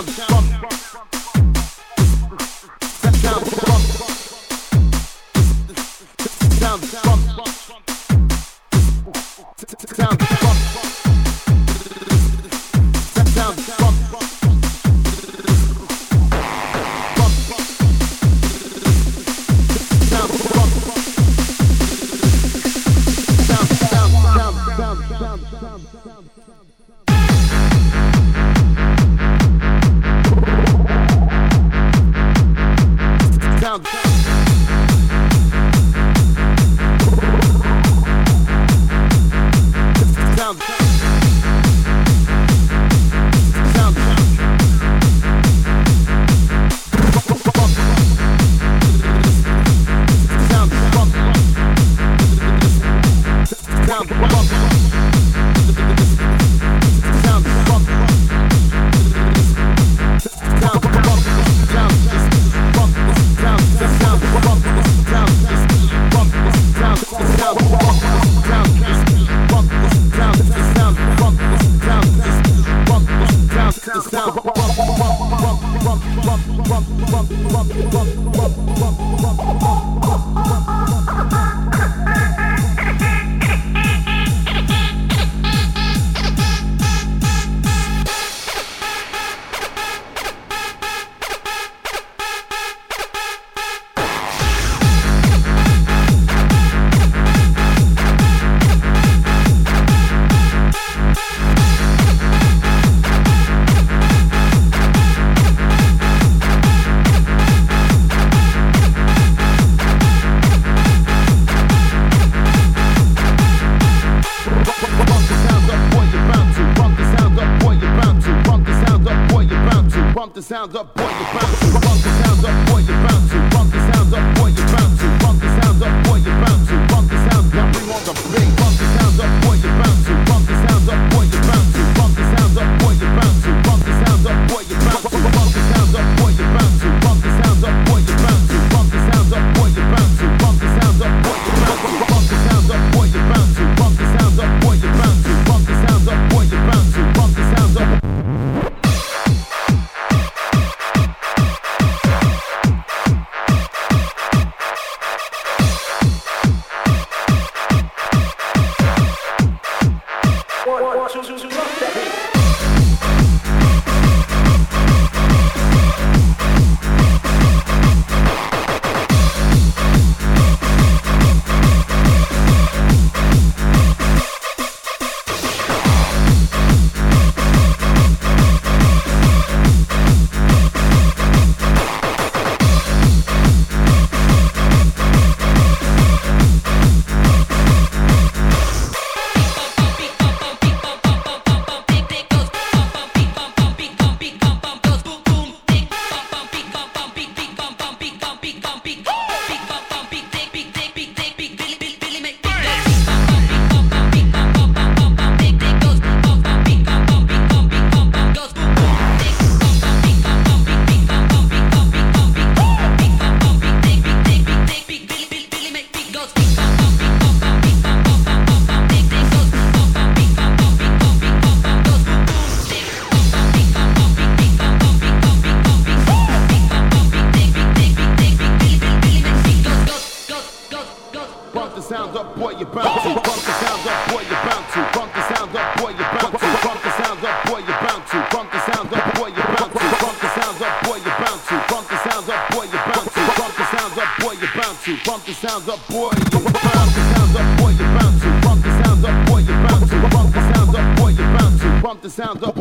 sounds up, boy, you bounce to. Bump the sounds up, boy, you bounce to. Bump the sounds up, boy, you bounce to. Bump the sounds up, boy, you bounce to. Bump the sounds up, bring on the beat. Bump the sounds up, boy, you bounce to. Bump the sounds up, boy, you bounce to. Bump the sounds up, boy, you bounce to. Bump the sounds up, boy, you bounce to. Bump the sounds up, boy, you bounce to. Bump the sounds up, boy, you bounce to. Bump the sounds up, boy, you bounce to. Bump the sounds up, boy, you bounce to. Bump the sounds up, boy, you bounce to. Bump the sounds up, boy, you bounce to. Bump the sounds up, boy, you bounce to. Bump the sounds up. Sounds up.